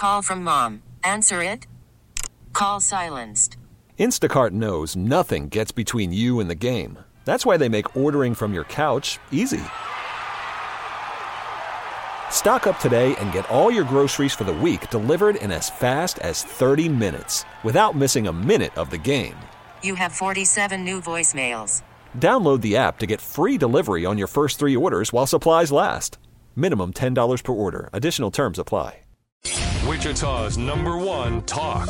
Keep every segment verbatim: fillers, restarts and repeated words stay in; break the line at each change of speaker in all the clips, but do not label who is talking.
Call from mom. Answer it. Call silenced.
Instacart knows nothing gets between you and the game. That's why they make ordering from your couch easy. Stock up today and get all your groceries for the week delivered in as fast as thirty minutes without missing a minute of the game.
You have forty-seven new voicemails.
Download the app to get free delivery on your first three orders while supplies last. Minimum ten dollars per order. Additional terms apply.
Wichita's number one talk.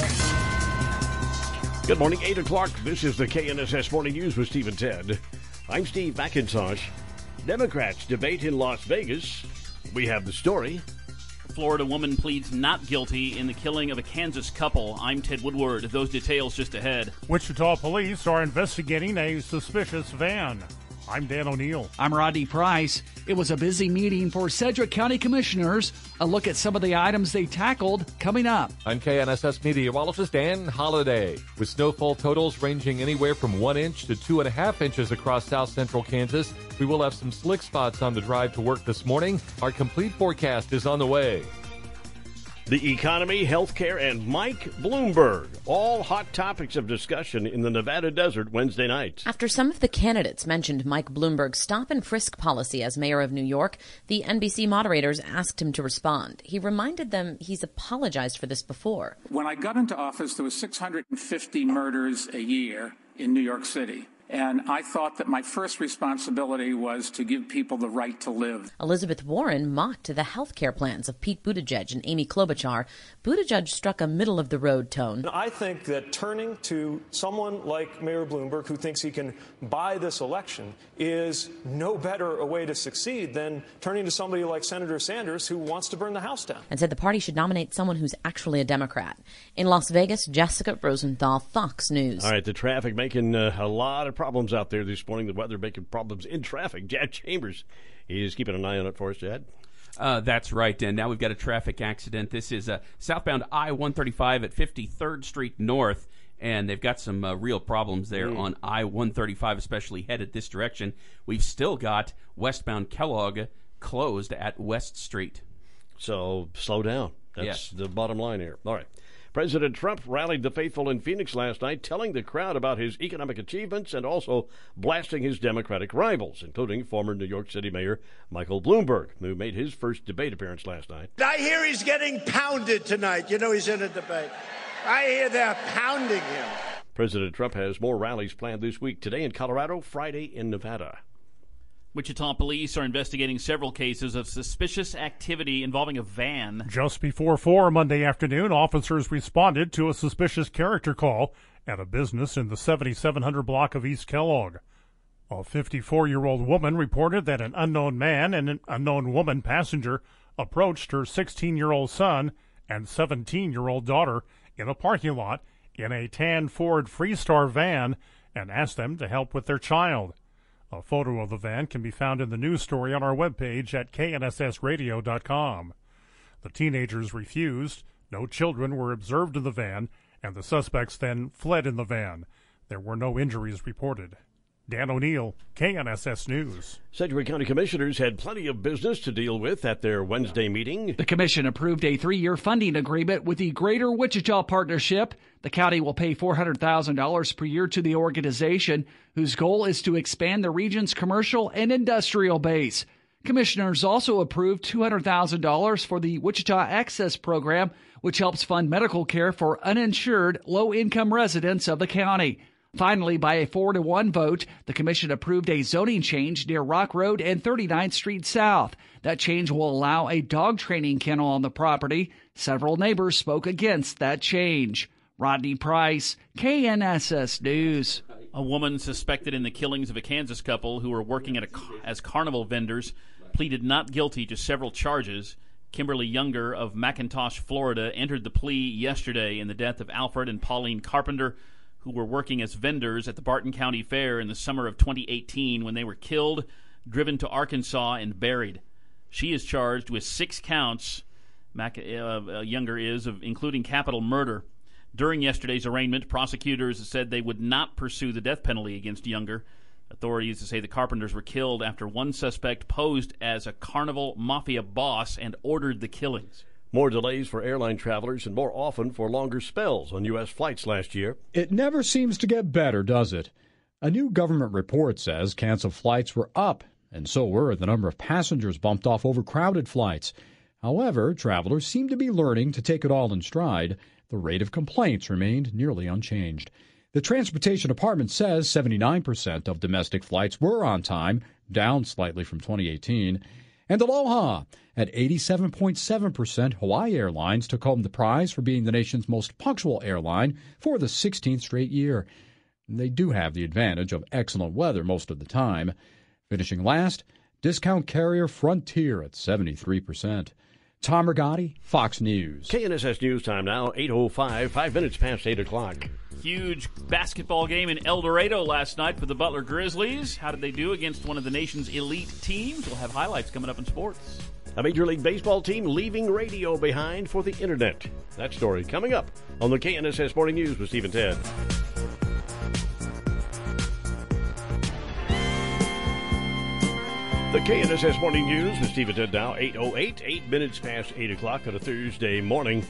Good morning, eight o'clock. This is the K N S S Morning News with Steve and Ted. I'm Steve McIntosh. Democrats debate in Las Vegas. We have the story.
Florida woman pleads not guilty in the killing of a Kansas couple. I'm Ted Woodward. Those details just ahead.
Wichita police are investigating a suspicious van. I'm Dan O'Neill.
I'm Rodney Price. It was a busy meeting for Sedgwick County Commissioners. A look at some of the items they tackled coming up.
I'm K N S S meteorologist Dan Holliday. With snowfall totals ranging anywhere from one inch to two and a half inches across south central Kansas, we will have some slick spots on the drive to work this morning. Our complete forecast is on the way.
The economy, healthcare, and Mike Bloomberg. All hot topics of discussion in the Nevada desert Wednesday night.
After some of the candidates mentioned Mike Bloomberg's stop and frisk policy as mayor of New York, the N B C moderators asked him to respond. He reminded them he's apologized for this before.
When I got into office, there was six hundred fifty murders a year in New York City. And I thought that my first responsibility was to give people the right to live.
Elizabeth Warren mocked the health care plans of Pete Buttigieg and Amy Klobuchar. Buttigieg struck a middle-of-the-road tone.
I think that turning to someone like Mayor Bloomberg, who thinks he can buy this election, is no better a way to succeed than turning to somebody like Senator Sanders, who wants to burn the house down.
And said the party should nominate someone who's actually a Democrat. In Las Vegas, Jessica Rosenthal, Fox News.
All right, the traffic making uh, a lot of problems out there this morning. The weather making problems in traffic. Jad Chambers is keeping an eye on it for us, Jad.
Uh, that's right, and now we've got a traffic accident. This is uh, southbound I one thirty-five at fifty-third Street North, and they've got some uh, real problems there mm. on I one thirty-five, especially headed this direction. We've still got westbound Kellogg closed at West Street.
So slow down. That's
yes.
the bottom line here. All right. President Trump rallied the faithful in Phoenix last night, telling the crowd about his economic achievements and also blasting his Democratic rivals, including former New York City Mayor Michael Bloomberg, who made his first debate appearance last night.
I hear he's getting pounded tonight. You know he's in a debate. I hear they're pounding him.
President Trump has more rallies planned this week, today in Colorado, Friday in Nevada.
Wichita police are investigating several cases of suspicious activity involving a van.
Just before four Monday afternoon, officers responded to a suspicious character call at a business in the seventy-seven hundred block of East Kellogg. A fifty-four-year-old woman reported that an unknown man and an unknown woman passenger approached her sixteen-year-old son and seventeen-year-old daughter in a parking lot in a tan Ford Freestar van and asked them to help with their child. A photo of the van can be found in the news story on our webpage at K N S S radio dot com. The teenagers refused, no children were observed in the van, and the suspects then fled in the van. There were no injuries reported. Dan O'Neill, K N S S News.
Sedgwick County Commissioners had plenty of business to deal with at their Wednesday meeting.
The commission approved a three-year funding agreement with the Greater Wichita Partnership. The county will pay four hundred thousand dollars per year to the organization, whose goal is to expand the region's commercial and industrial base. Commissioners also approved two hundred thousand dollars for the Wichita Access Program, which helps fund medical care for uninsured, low-income residents of the county. Finally, by a four to one vote, the commission approved a zoning change near Rock Road and thirty-ninth Street South. That change will allow a dog training kennel on the property. Several neighbors spoke against that change. Rodney Price, K N S S News.
A woman suspected in the killings of a Kansas couple who were working at a, as carnival vendors pleaded not guilty to several charges. Kimberly Younger of McIntosh, Florida, entered the plea yesterday in the death of Alfred and Pauline Carpenter, who were working as vendors at the Barton County Fair in the summer of twenty eighteen when they were killed, driven to Arkansas, and buried. She is charged with six counts, Mac, uh, Younger is, of including capital murder. During yesterday's arraignment, prosecutors said they would not pursue the death penalty against Younger. Authorities say the Carpenters were killed after one suspect posed as a carnival mafia boss and ordered the killings.
More delays for airline travelers and more often for longer spells on U S flights last year.
It never seems to get better, does it? A new government report says canceled flights were up, and so were the number of passengers bumped off overcrowded flights. However, travelers seem to be learning to take it all in stride. The rate of complaints remained nearly unchanged. The Transportation Department says seventy-nine percent of domestic flights were on time, down slightly from twenty eighteen. And Aloha, at eighty-seven point seven percent, Hawaii Airlines took home the prize for being the nation's most punctual airline for the sixteenth straight year. They do have the advantage of excellent weather most of the time. Finishing last, discount carrier Frontier at seventy-three percent. Tom Rigotti, Fox News.
K N S S News Time now, eight oh five, five minutes past eight o'clock.
Huge basketball game in El Dorado last night for the Butler Grizzlies. How did they do against one of the nation's elite teams? We'll have highlights coming up in sports.
A Major League Baseball team leaving radio behind for the Internet. That story coming up on the K N S S Morning News with Steve and Ted. The K N S S Morning News with Steve and Ted now, eight oh eight, eight minutes past eight o'clock on a Thursday morning.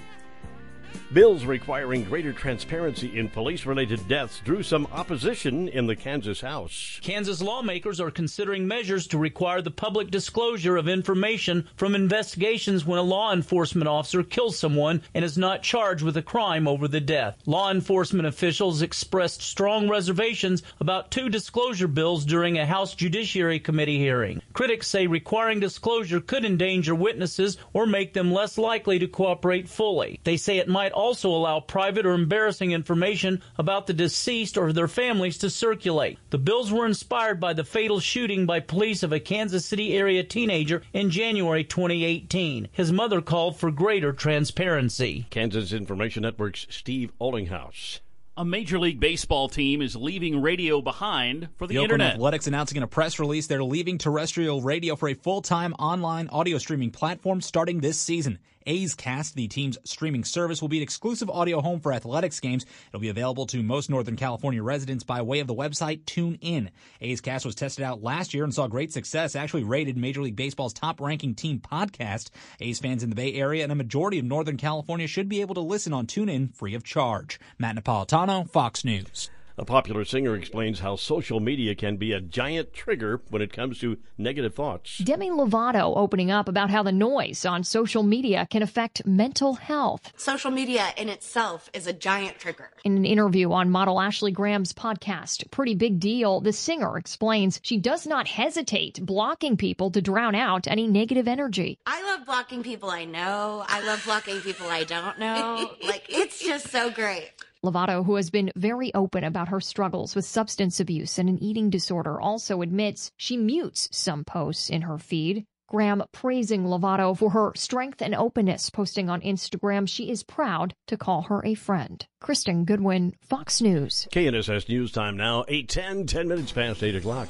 Bills requiring greater transparency in police-related deaths drew some opposition in the Kansas House.
Kansas lawmakers are considering measures to require the public disclosure of information from investigations when a law enforcement officer kills someone and is not charged with a crime over the death. Law enforcement officials expressed strong reservations about two disclosure bills during a House Judiciary Committee hearing. Critics say requiring disclosure could endanger witnesses or make them less likely to cooperate fully. They say it might also allow private or embarrassing information about the deceased or their families to circulate. The bills were inspired by the fatal shooting by police of a Kansas City area teenager in January twenty eighteen. His mother called for greater transparency.
Kansas Information Network's Steve Ollinghouse.
A Major League Baseball team is leaving radio behind for the,
the
Internet.
Oakland Athletics announcing in a press release they're leaving terrestrial radio for a full-time online audio streaming platform starting this season. A's Cast, the team's streaming service, will be an exclusive audio home for athletics games. It'll be available to most Northern California residents by way of the website TuneIn. A's Cast was tested out last year and saw great success, actually rated Major League Baseball's top-ranking team podcast. A's fans in the Bay Area and a majority of Northern California should be able to listen on TuneIn free of charge. Matt Napolitano, Fox News.
A popular singer explains how social media can be a giant trigger when it comes to negative thoughts.
Demi Lovato opening up about how the noise on social media can affect mental health.
Social media in itself is a giant trigger.
In an interview on model Ashley Graham's podcast, Pretty Big Deal, the singer explains she does not hesitate blocking people to drown out any negative energy.
I love blocking people I know. I love blocking people I don't know. Like, it's just so great.
Lovato, who has been very open about her struggles with substance abuse and an eating disorder, also admits she mutes some posts in her feed. Graham praising Lovato for her strength and openness, posting on Instagram she is proud to call her a friend. Kristen Goodwin, Fox News.
K N S S News Time now, eight ten, ten minutes past eight o'clock.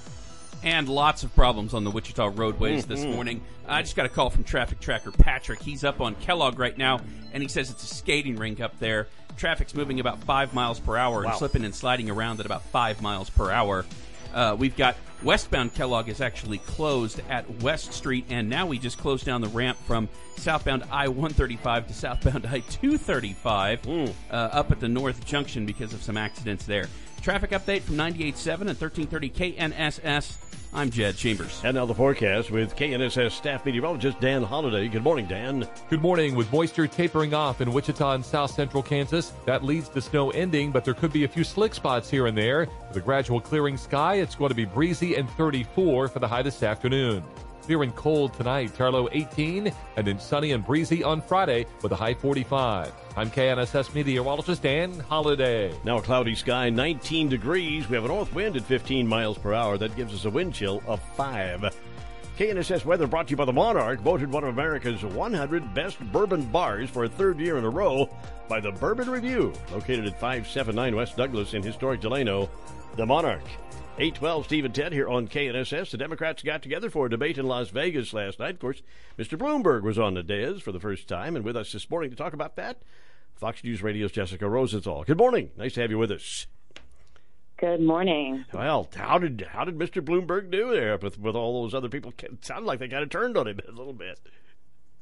And lots of problems on the Wichita roadways mm-hmm. this morning. I just got a call from traffic tracker Patrick. He's up on Kellogg right now, and he says it's a skating rink up there. Traffic's moving about five miles per hour
wow.
and slipping and sliding around at about five miles per hour. Uh, we've got westbound Kellogg is actually closed at West Street, and now we just closed down the ramp from southbound I one thirty-five to southbound I two thirty-five mm. uh, up at the North Junction because of some accidents there. Traffic update from ninety-eight point seven and thirteen thirty K N S S. I'm Jed Chambers.
And now the forecast with K N S S staff meteorologist Dan Holliday. Good morning, Dan.
Good morning. With moisture tapering off in Wichita and south central Kansas, that leads to snow ending, but there could be a few slick spots here and there. With a gradual clearing sky, it's going to be breezy and thirty-four for the high this afternoon. Clear and cold tonight, Tarlow eighteen, and then sunny and breezy on Friday with a high forty-five. I'm K N S S meteorologist Dan Holliday.
Now a cloudy sky, nineteen degrees. We have a north wind at fifteen miles per hour. That gives us a wind chill of five. K N S S weather brought to you by the Monarch, voted one of America's one hundred best bourbon bars for a third year in a row by the Bourbon Review. Located at five seventy-nine West Douglas in historic Delano, the Monarch. eight twelve, Steve and Ted here on K N S S. The Democrats got together for a debate in Las Vegas last night. Of course, Mister Bloomberg was on the dais for the first time, and with us this morning to talk about that, Fox News Radio's Jessica Rosenthal. Good morning. Nice to have you with us.
Good morning.
Well, how did how did Mister Bloomberg do there with, with all those other people? It sounded like they kind of turned on him a little bit.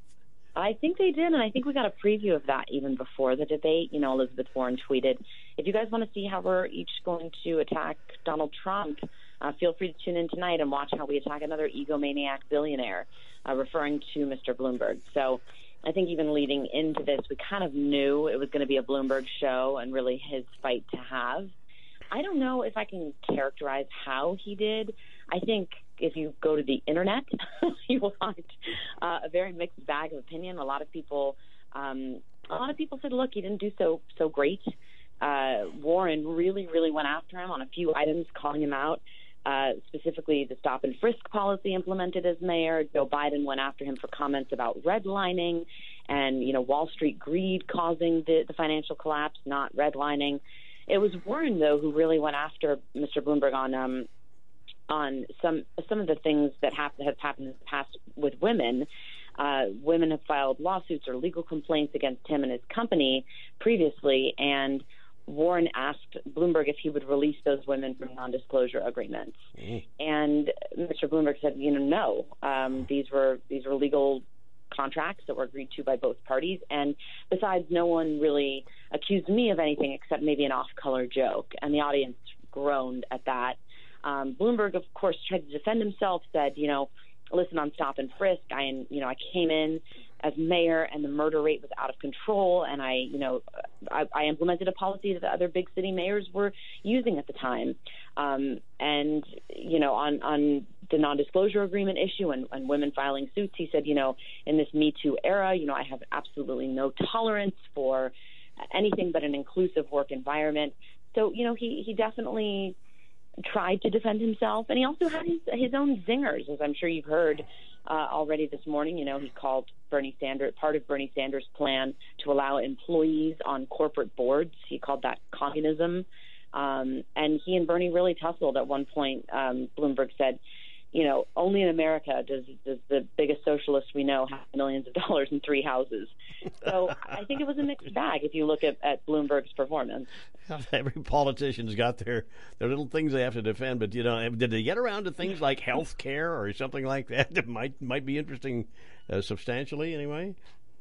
I think they did, and I think we got a preview of that even before the debate. You know, Elizabeth Warren tweeted, if you guys want to see how we're each going to attack Donald Trump, uh, feel free to tune in tonight and watch how we attack another egomaniac billionaire, uh, referring to Mister Bloomberg. So I think even leading into this, we kind of knew it was going to be a Bloomberg show and really his fight to have. I don't know if I can characterize how he did. I think if you go to the internet, you will find uh, a very mixed bag of opinion. A lot of people, um, a lot of people said, "Look, he didn't do so so great." Uh, Warren really, really went after him on a few items, calling him out. Uh, specifically, the stop and frisk policy implemented as mayor. Joe Biden went after him for comments about redlining and, you know, Wall Street greed causing the, the financial collapse, not redlining. It was Warren, though, who really went after Mister Bloomberg on um, on some some of the things that have, have happened in the past with women. Uh, women have filed lawsuits or legal complaints against him and his company previously, and Warren asked Bloomberg if he would release those women from non-disclosure agreements. Mm. And Mister Bloomberg said, you know, no, um, these were these were legal contracts that were agreed to by both parties. And besides, no one really accused me of anything except maybe an off-color joke. And the audience groaned at that. Um, Bloomberg, of course, tried to defend himself, said, you know, listen, on stop and frisk, I, you know, I came in as mayor and the murder rate was out of control. And I, you know, I, I implemented a policy that the other big city mayors were using at the time. Um, and, you know, on, on the non-disclosure agreement issue and, and women filing suits, he said, you know, in this Me Too era, you know, I have absolutely no tolerance for anything but an inclusive work environment. So, you know, he, he definitely tried to defend himself. And he also had his, his own zingers, as I'm sure you've heard uh, already this morning. You know, he called Bernie Sanders, part of Bernie Sanders' plan to allow employees on corporate boards. He called that communism. Um, and he and Bernie really tussled at one point. Um, Bloomberg said, you know, only in America does, does the biggest socialist we know have millions of dollars in three houses. So I think it was a mixed bag if you look at, at Bloomberg's performance.
Every politician's got their, their little things they have to defend, but, you know, did they get around to things like health care or something like that that might might be interesting uh, substantially anyway?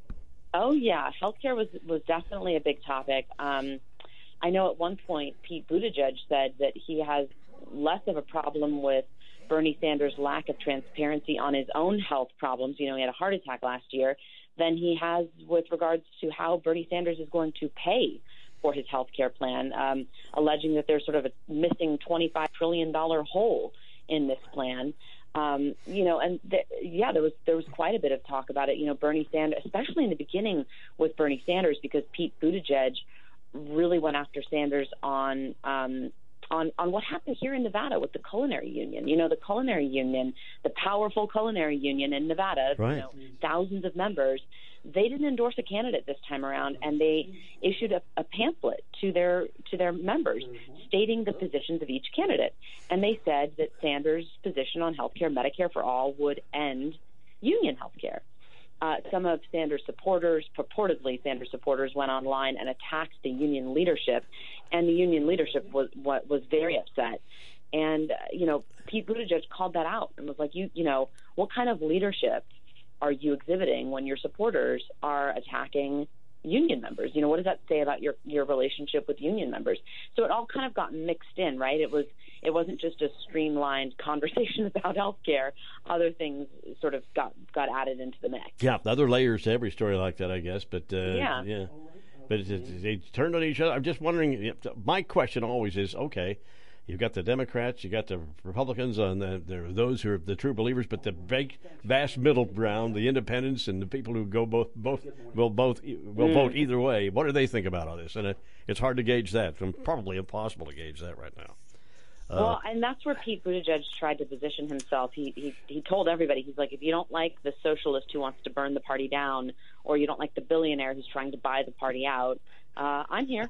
Oh, yeah. Healthcare was, was definitely a big topic. Um, I know at one point Pete Buttigieg said that he has less of a problem with Bernie Sanders' lack of transparency on his own health problems. You know, he had a heart attack last year, than he has with regards to how Bernie Sanders is going to pay for his health care plan, um, alleging that there's sort of a missing twenty-five trillion dollars hole in this plan. Um, you know, and th- yeah, there was there was quite a bit of talk about it. You know, Bernie Sanders, especially in the beginning with Bernie Sanders, because Pete Buttigieg really went after Sanders on um, on on what happened here in Nevada with the culinary union. You know, the culinary union, the powerful culinary union in Nevada,
right.
you know, thousands of members. They didn't endorse a candidate this time around, and they issued a, a pamphlet to their to their members stating the positions of each candidate. And they said that Sanders' position on health care, Medicare for all, would end union health care. Uh, some of Sanders' supporters, purportedly Sanders supporters, went online and attacked the union leadership, and the union leadership was was very upset. And, uh, you know, Pete Buttigieg called that out and was like, you, you know, what kind of leadership are you exhibiting when your supporters are attacking union members? You know, what does that say about your, your relationship with union members? So it all kind of got mixed in, right? It was it wasn't just a streamlined conversation about healthcare. Other things sort of got, got added into the mix.
Yeah, other layers to every story like that, I guess. But uh,
yeah.
yeah, but it, it, they turned on each other. I'm just wondering. My question always is, okay, you've got the Democrats, you got the Republicans, and the, there are those who are the true believers, but the big, vast middle ground, the independents, and the people who go both, both will both will
Mm.
vote either way. What do they think about all this? And it, it's hard to gauge that. And probably impossible to gauge that right now. Uh,
Well, and that's where Pete Buttigieg tried to position himself. He, he he told everybody, he's like, if you don't like the socialist who wants to burn the party down, or you don't like the billionaire who's trying to buy the party out, uh, I'm here.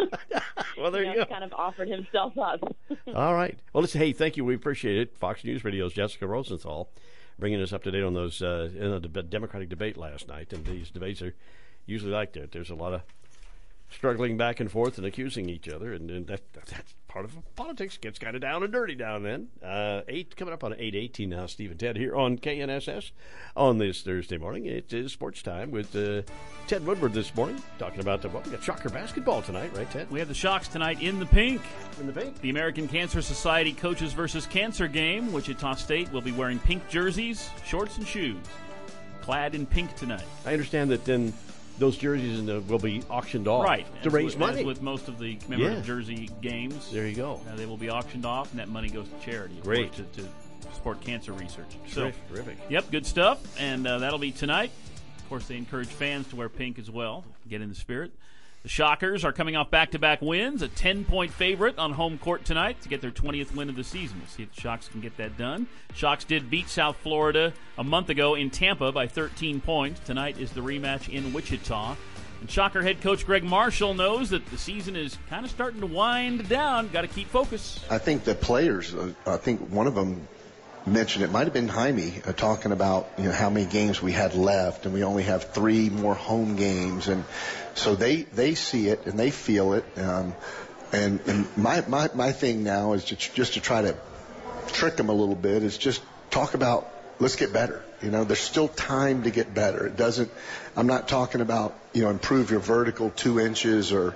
Well, there you,
know,
go.
He kind of offered himself up.
All right. Well, listen, hey, thank you. We appreciate it. Fox News Radio's Jessica Rosenthal bringing us up to date on those uh, in the Democratic debate last night. And these debates are usually like that. There's a lot of struggling back and forth and accusing each other, and, and that, that's part of politics. Gets kind of down and dirty down then. Uh, eight coming up on eight eighteen now. Steve and Ted here on K N S S on this Thursday morning. It is sports time with uh, Ted Woodward this morning, talking about the well, we got Shocker basketball tonight, right, Ted?
We have the Shocks tonight in the pink.
In the pink.
The American Cancer Society Coaches versus Cancer game. Wichita State will be wearing pink jerseys, shorts, and shoes, clad in pink tonight.
I understand that then those jerseys in the, will be auctioned off
right,
to
as
raise
with,
money.
As with most of the commemorative
yeah.
jersey games.
There you go.
Uh, they will be auctioned off, and that money goes to charity. Of
Great.
Course, to, to support cancer research. So,
terrific, terrific.
Yep, good stuff, and uh, that'll be tonight. Of course, they encourage fans to wear pink as well, get in the spirit. The Shockers are coming off back-to-back wins, a ten-point favorite on home court tonight to get their twentieth win of the season. We'll see if the Shocks can get that done. Shocks did beat South Florida a month ago in Tampa by thirteen points. Tonight is the rematch in Wichita. And Shocker head coach Greg Marshall knows that the season is kind of starting to wind down. Got to keep focus.
I think the players, uh, I think one of them mentioned, it might have been Jaime, uh, talking about you know how many games we had left, and we only have three more home games, and so they they see it and they feel it. Um, and and my, my my thing now is just just to try to trick them a little bit. Is just talk about let's get better. You know, there's still time to get better. It doesn't. I'm not talking about you know improve your vertical two inches or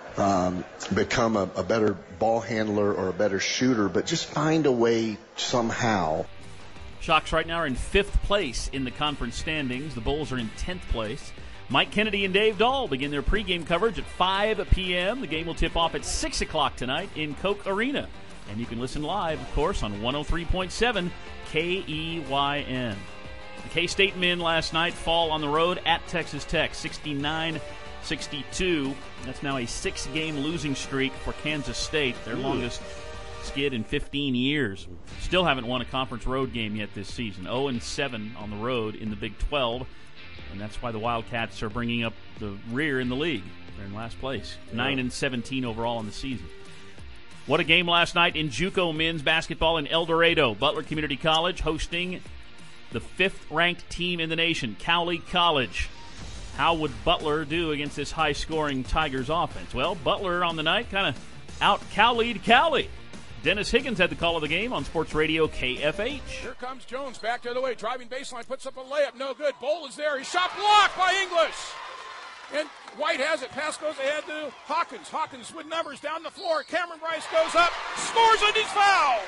um, become a, a better ball handler or a better shooter, but just find a way somehow.
Shocks right now are in fifth place in the conference standings. The Bulls are in tenth place. Mike Kennedy and Dave Dahl begin their pregame coverage at five p.m. The game will tip off at six o'clock tonight in Koch Arena. And you can listen live, of course, on one oh three point seven K E Y N. The K-State men last night fall on the road at Texas Tech, sixty-nine sixty-two. That's now a six-game losing streak for Kansas State, their Ooh. longest skid in fifteen years. Still haven't won a conference road game yet this season. oh and seven on the road in the Big twelve, and that's why the Wildcats are bringing up the rear in the league. They're in last place, nine and seventeen overall in the season. What a game last night in JUCO men's basketball in El Dorado. Butler Community College hosting the fifth-ranked team in the nation, Cowley College. How would Butler do against this high-scoring Tigers offense? Well, Butler on the night kind of out-Cowley'd Cowley. Dennis Higgins had the call of the game on Sports Radio K F H.
Here comes Jones back the other way, driving baseline, puts up a layup, no good. Bowl is there, he's shot blocked by English. And White has it, pass goes ahead to Hawkins. Hawkins with numbers down the floor, Cameron Bryce goes up, scores and he's fouled.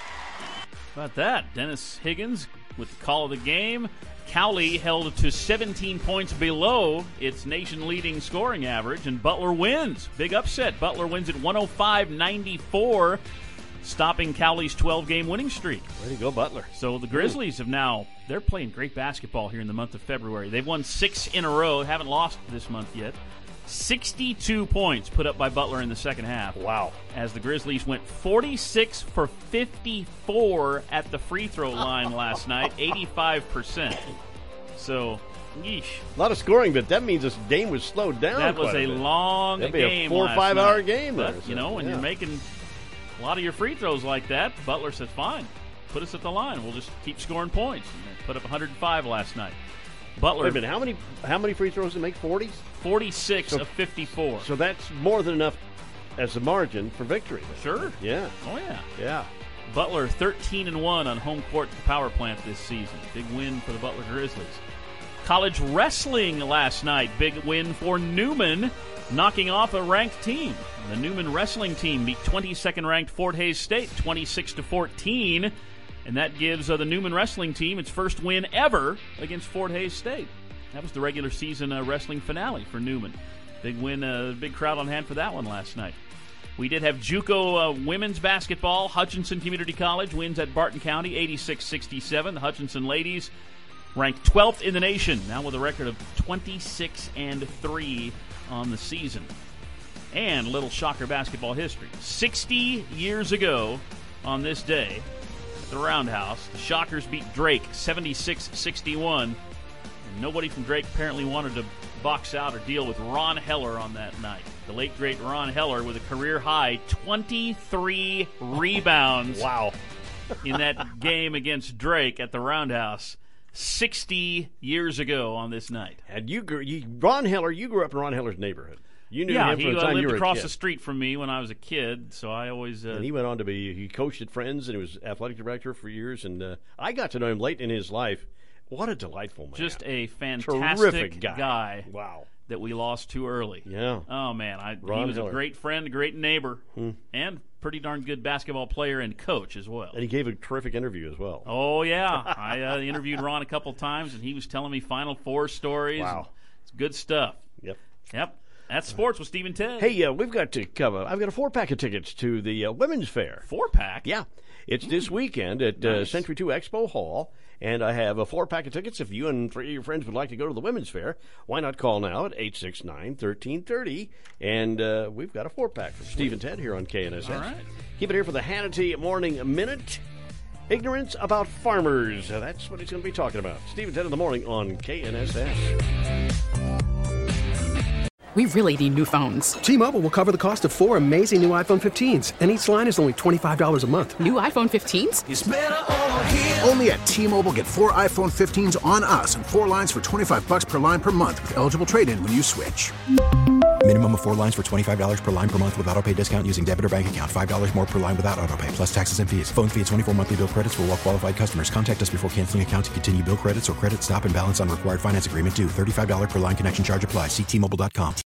How about that? Dennis Higgins with the call of the game. Cowley held to seventeen points below its nation-leading scoring average, and Butler wins. Big upset. Butler wins at one oh five ninety-four, stopping Cowley's twelve-game winning streak.
Way to go, Butler.
So the Grizzlies have now, they're playing great basketball here in the month of February. They've won six in a row, haven't lost this month yet. sixty-two points put up by Butler in the second half.
Wow.
As the Grizzlies went forty-six for fifty-four at the free throw line last night, eighty-five percent. So, yeesh.
A lot of scoring, but that means this game was slowed down.
That was
a,
a long
That'd
game.
Be a four or
last
five
night.
hour game there.
But,
so,
you know, when
yeah.
you're making a lot of your free throws like that, Butler says, fine, put us at the line. We'll just keep scoring points. And they put up one hundred five last night. Butler.
Wait a minute, how many how many free throws did they make? forty?
forty-six
so,
of fifty-four.
So that's more than enough as a margin for victory.
Sure.
Yeah.
Oh, yeah.
Yeah.
Butler thirteen and one on home court at the power plant this season. Big win for the Butler Grizzlies. College wrestling last night. Big win for Newman, knocking off a ranked team. The Newman wrestling team beat twenty-second ranked Fort Hays State twenty-six to fourteen. And that gives uh, the Newman wrestling team its first win ever against Fort Hays State. That was the regular season uh, wrestling finale for Newman. Big win, uh, big crowd on hand for that one last night. We did have JUCO uh, women's basketball. Hutchinson Community College wins at Barton County, eighty-six sixty-seven. The Hutchinson ladies ranked twelfth in the nation, now with a record of twenty-six and three on the season. And a little Shocker basketball history. sixty years ago on this day, the Roundhouse, the Shockers beat Drake seventy-six sixty-one, and nobody from Drake apparently wanted to box out or deal with Ron Heller on that night. The late, great Ron Heller with a career-high twenty-three rebounds
wow.
in that game against Drake at the Roundhouse sixty years ago on this night.
And you, grew, you Ron Heller, you grew up in Ron Heller's neighborhood. You knew
yeah,
him
he
from the
uh,
time
lived
you were
across
a kid.
the street from me when I was a kid, so I always. Uh,
and he went on to be he coached at Friends and he was athletic director for years. And uh, I got to know him late in his life. What a delightful man!
Just a fantastic
Terrific guy.
guy.
Wow.
That we lost too early.
Yeah.
Oh man, I,
Ron
he was
Hiller.
a great friend, a great neighbor,
Hmm.
and pretty darn good basketball player and coach as well.
And he gave a terrific interview as well.
Oh yeah, I uh, interviewed Ron a couple times, and he was telling me Final Four stories.
Wow.
It's good stuff.
Yep.
Yep. That's sports with Stephen Ted.
Hey, uh, we've got to cover. I've got a four pack of tickets to the uh, Women's Fair.
Four pack?
Yeah. It's this weekend at uh,
Nice.
Century two Expo Hall, and I have a four pack of tickets. If you and three of your friends would like to go to the Women's Fair, why not call now at eight six nine, one three three zero, and uh, we've got a four pack for Steve and Ted here on K N S S.
All right.
Keep it here for the Hannity Morning Minute. Ignorance about farmers. Uh, that's what he's going to be talking about. Steve and Ted in the morning on K N S S.
We really need new phones.
T-Mobile will cover the cost of four amazing new iPhone fifteens, and each line is only twenty-five dollars a month.
New iPhone fifteens?
It's better over
here. Only at T-Mobile, get four iPhone fifteens on us and four lines for twenty-five bucks per line per month with eligible trade-in when you switch.
Minimum of four lines for twenty-five dollars per line per month with autopay discount using debit or bank account. five dollars more per line without autopay, plus taxes and fees. Phone fee at twenty-four monthly bill credits for well-qualified customers. Contact us before canceling account to continue bill credits or credit stop and balance on required finance agreement due. thirty-five dollars per line connection charge applies. See T Mobile dot com.